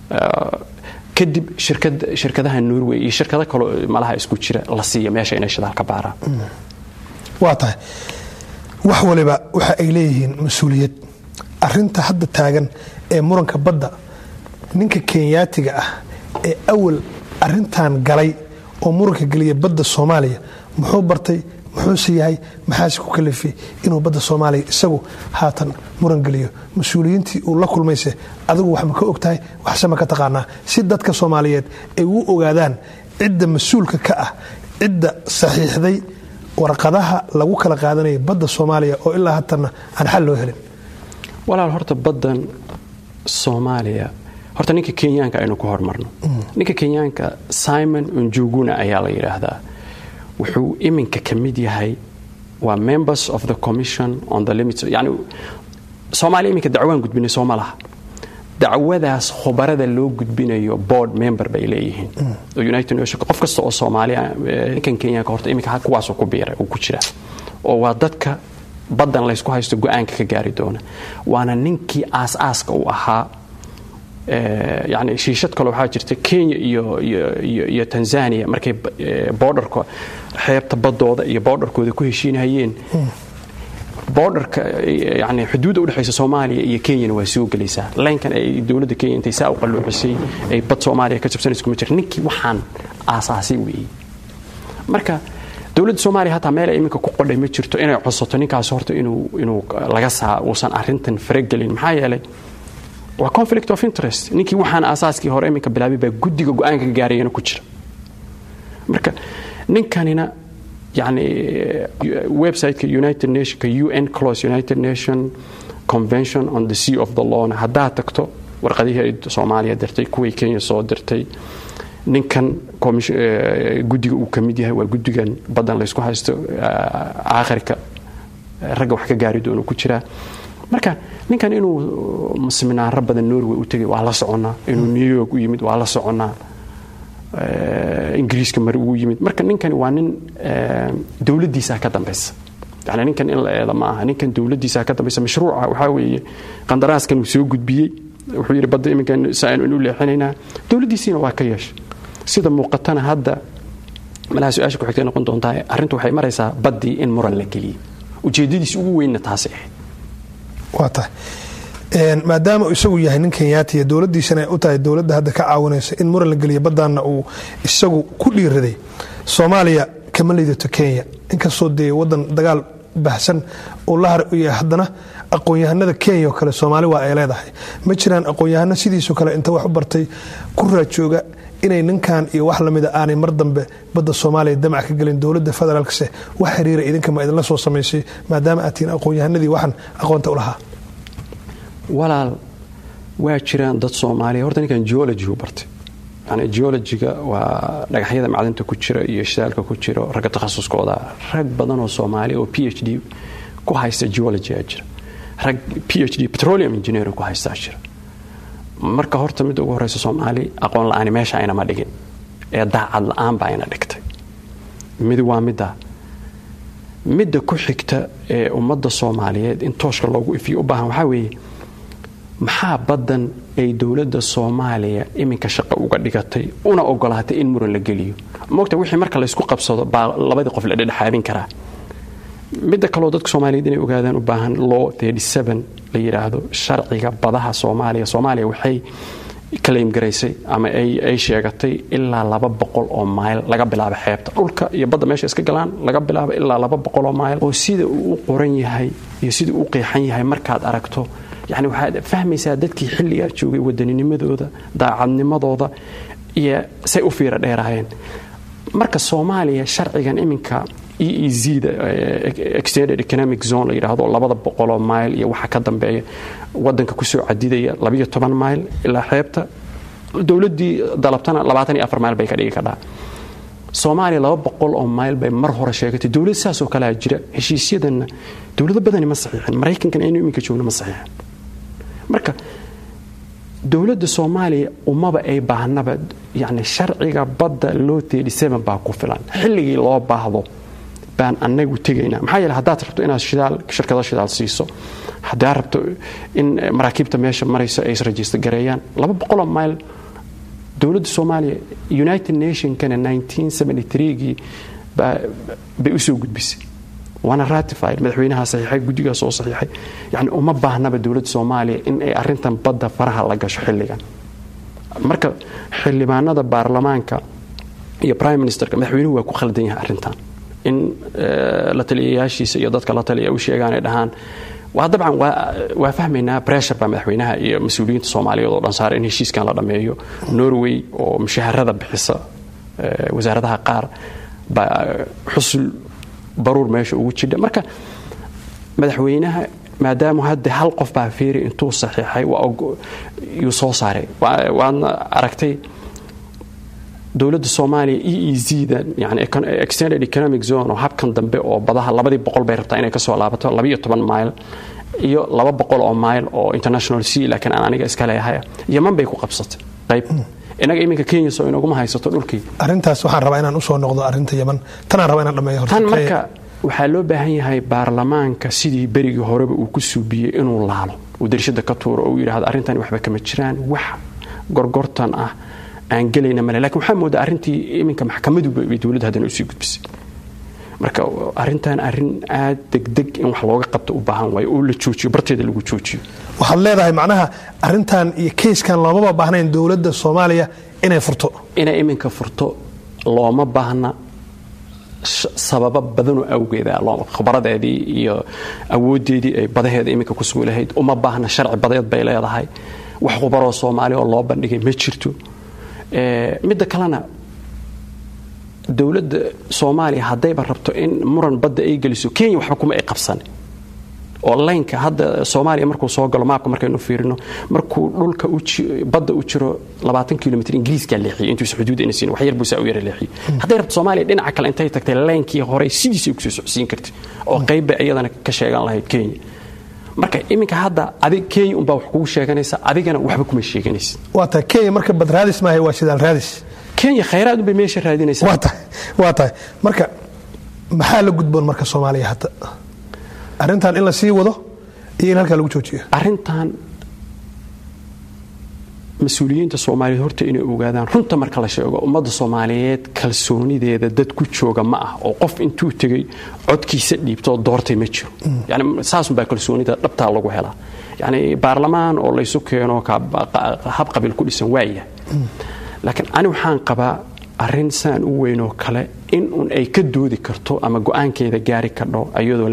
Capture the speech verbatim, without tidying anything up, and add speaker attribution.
Speaker 1: kadib shirkad shirkadaha Norway iyo shirkado kale malaha isku jira la siiyo meesha inay shidaal ka baaraan
Speaker 2: waa tahay wax waliba waxa ay leeyihiin mas'uuliyad arinta hadda taagan ee muranka badda ninka Kenyaatiga ah ee awal arintan galay oo muranka galiya badda Soomaaliya muxuu bartay muxuu yahay maxaas ku kalifay inuu badda Soomaaliya isagu haatan muran galiyo mas'uuliyiintii uu la kulmayse adigu wax ma ka ogtahay wax sama ka taqaanaa si dadka Soomaaliyeed ay u ogaadaan cidda mas'uulka ka ah cidda saxiixday warqadaha lagu kala qaadanay badda Soomaaliya oo ilaa haatan aan xal loo helin
Speaker 1: walaal horta baddan Soomaaliya horta ninka Kenyaanka aynu ku hormarno ninka Kenyaanka Simon Njuguna ayaa la yiraahdaa wuxuu iminka kamid yahay waa members of the commission on the limits yani Soomaaliya iminka dacwaan gudbinay Soomaalaha dacwadaas khubarada loo gudbinayo board member bay leeyihiin oo United Nations qof kasta oo Soomaaliya ninkan Kenyaanka horta iminka kuwaas ku biiray oo ku jira oo waa dadka badan la isku haysto go'aanka ka gaari doona waana ninkii aas-aaska u ahaa ee yani shiishad kale waxa jirta Kenya iyo iyo iyo Tanzania markay borderka xeebta badooda iyo borderkooda ku heshiinayeen borderka yani xuduudda u dhaxaysa Soomaaliya iyo Kenya waa soo galaysaa leenkan ay dawladda Kenya intay saa u qalluucisay ay bad Soomaaliya ka jabsanayso kuma jirto ninkii waxaan aasaasi weeyay marka dawladda Soomaaliya hata meel ay iminka ku qodhay ma jirto inay codsato ninkaas horta inuu inuu laga saa uusan arintan faragelin maxaa yeelay waa conflict of interest ninkii waxaan asaaskii hore iminka bilaabay baa guddiga go'aanka gaarayna ku jira marka ninkanina yani website-ka United Nations ka U N Clause United Nation Convention on the Sea of the Law hadaa tagto warqadihii Soomaaliya dirtay kuwii Kenya soo dirtay ninkan guddiga uu kamid yahay waa guddigan badan la isku haysto aakhirka raga wax ka gaari doono ku jira marka ninkan inuu seminaar badan Norway u tagay waa la soconaa inuu New York u yimid waa la soconaa Ingiriiska mar uu yimid marka ninkan waa nin dawladdiisa ka dambaysa yani ninkan in la eedo ma aha ninkan dawladdiisa ka dambaysa mashruuca waxa weeye qandaraaskan uu soo gudbiyay wuxuu yiri badda iminkan saan inuu leexinaynaa dawladdiisina waa ka yeeshay sida muuqatana hadda malaha su'aasha ku xigtay noqon doontaa arintu waxay maraysaa badii in muran la geliyo ujeedadiisa ugu weyn taas ah
Speaker 2: waata een maadaama isagu yahay nin Kenyaati iyo dawladdiisana ay u tahay dawladda hadda ka caawinaysa in muran la geliyo badana uu isagu ku dhiiraday Soomaaliya kama liidato Kenya inkastoo de wadan dagaal bahsan oo la har iyo haddana aqoon-yahanada Kenya oo kale Soomaali waa ay leedahay ma jiraan aqoon-yahano sidiisoo kale inta wax u bartay ku raajooga inay ninkan iyo wax lamida aanay mar dambe badda Soomaaliya damac ka galin dawladda federaalka wax xiriir idinka ma idin la soo sameysay maadaama atiin aqoon-yahanadii waxan aqoonta u lahaa
Speaker 1: walaal waa jiraan dad Soomaali horta ninkan geology u bartay yani geology-ga waa dhagaxyada macdanta ku jira iyo shidaalka ku jira rag takhasuskooda rag badan oo Soomaali oo PhD ku haysta geology jira rag PhD petroleum engineer ku haysta jira marka horta mid ugu horeysa Soomaali aqoon la'aan meesha ayna ma dhigin ee daacad la'aan baa ayna dhigtay mid waa midda midda ku xigta ee ummadda Soomaaliyeed in tooshka loogu ifiyo u baahan waxa weeye maxaa badan ay dawladda Soomaaliya iminka shaqo uga dhigatay una ogolaatay in muran la geliyo moogta wixii marka la isku qabsado baa labada qof la dhexaabin kara midda kale oo dadka Soomaaliyeed inay ogaadaan u baahan law thirty-seven la yiraahdo sharciga badaha Soomaaliya Soomaaliya waxay claim garaysay ama ay ay sheegatay ilaa laba boqol oo mile laga bilaabo xeebta dhulka iyo badda meesha iska galaan laga bilaabo ilaa laba boqol oo mile oo sida uu qoran yahay iyo sida uu qeexan yahay markaad aragto يعني waxaad fahmaysaa dadkii xilliga joogay wadanimadooda daacadnimadooda iyo say u fiira dheeraayeen marka Soomaaliya sharcigan iminka E E Z Extended Economic Zone la yiraahdo labada boqol oo mile iyo waxa ka dambeeya wadanka ku soo cadidaya laba iyo toban mile ilaa xeebta dawladdii dalabtana labaatan iyo afar mile bay ka dhigi kartaa Soomaaliya laba boqol oo mile bay mar hore sheegatay dawlad saas oo kala jira heshiisyadana dawladda badan ma saxiixin Mareykanka inuu iminka joogno ma saxiixin marka dawladda Soomaaliya umaba ay baahnaba yani sharciga badda law thirty-seven baa ku filan xilligii loo baahdo baan anagu tagaynaa maxaa yeelay hadaa rabto inaad shidaal shirkado shidaal siiso hadaa rabto in maraakiibta meesha marayso ay register gareeyaan laba boqol oo mile dowladda Soomaaliya United Nations kana nineteen seventy-three bay u soo gudbisay waana ratified madaxweynaha saxiixay guddiga soo saxiixay yani uma baahnaba dowladda Soomaaliya in ay arintan badda faraha la gasho xilligan marka xildhibaanada baarlamaanka iyo prime ministerka madaxweynuhu waa ku khaldan yahay arintan in la taliyayaashiisa iyo dadka la taliya u sheegaan ay dhahaan waa dabcan waa fahmaynaa pressure ba madaxweynaha iyo mas'uuliyiinta Soomaaliyeed oo dhan saaran in heshiiskan la dhameeyo Norway oo mushaharada bixisa wasaaradaha qaar ba xusul baruur meesha ugu jidha marka madaxweynaha maadaama hadda hal qof baa fiiri intuu saxiixay waa uu soo saaray waana aragtay dowladda Soomaaliya E E Z-da yani extended economic zone oo habkan dambe oo badaha labadii boqol bay rabtaa inay ka soo laabato laba iyo toban mile iyo laba boqol oo mile oo international sea laakiin aan aniga iska leeyahay Yemen bay ku qabsatay qayb inaga iminka Kenya soo inaguma haysato dhulkii
Speaker 2: arintaas waxaan rabaa inaan u soo noqdo arinta Yemen tan aan rabaa inaan dhameeyo horta
Speaker 1: tan marka waxaa loo baahan yahay baarlamaanka sidii berigii horeba uu ku suubiyay inuu laalo uu dirshada ka tuuro oo yiraahdo arintan waxba kama jiraan wax gorgortan ah aan galayna male laakiin waxa moodaa arintii iminka maxkamadu bay dawladda hadana u sii gudbisay marka arintan arin aad degdeg in wax looga qabto u baahan way oo la joojiyo barteeda lagu joojiyo
Speaker 2: waxaad leedahay macnaha arintan iyo keeskan looma baahnayn dawladda Soomaaliya inay furto
Speaker 1: inay iminka furto looma baahna sababa badan oo awgeeda loo khibaradeedii iyo awoodeedii ay badaheeda iminka ku sugan lahayd uma baahna sharci badeed bay leedahay wax khubaro Soomaali oo loo bandhigay ma jirto ee midda kalena dawladda Soomaaliya hadday ba rabto in muran badda ay galiso Kenya waxba kuma ay qabsan oo leenka hadda Soomaaliya markuu soo galo maapka markaynu fiirino markuu dhulka u badda u jiro labaatan kiiloomitir Ingiriiska leexiyay intuu xuduud inay siin wax yar buu saa u yar leexiyay hadday rabto Soomaaliya dhinaca kale intay tagtay leenkii hore sidiisii ku soo socodsiin kartay oo qayb iyadana ka sheegan lahayd Kenya marka iminka hadda adig Kenya un baa wax kugu sheeganaysa adigana waxba kuma sheeganaysa
Speaker 2: waa ta Kenya marka bad raadis ma hay waa shidaal raadis
Speaker 1: Kenya khayraad u meesha raadinaysa
Speaker 2: waa ta waa ta marka maxaa la gudboon marka Soomaaliya hadda arintan in la sii wado iyo in halka lagu joojiyo
Speaker 1: arintan mas'uuliyiinta Soomaaliyeed horta inay ogaadaan runta marka la sheego ummadda Soomaaliyeed kalsoonideeda dad ku jooga ma ah oo qof intuu tagay codkiisa dhiibto doortay ma jiro yani saas baa kalsoonida dhabta lagu helaa yani baarlamaan oo la isu keeno ka hab qabiil ku dhisan waaya laakiin ani waxaan qabaa arin saan u weyn oo kale in ay ka doodi karto ama go'aankeeda gaari karto ayadoo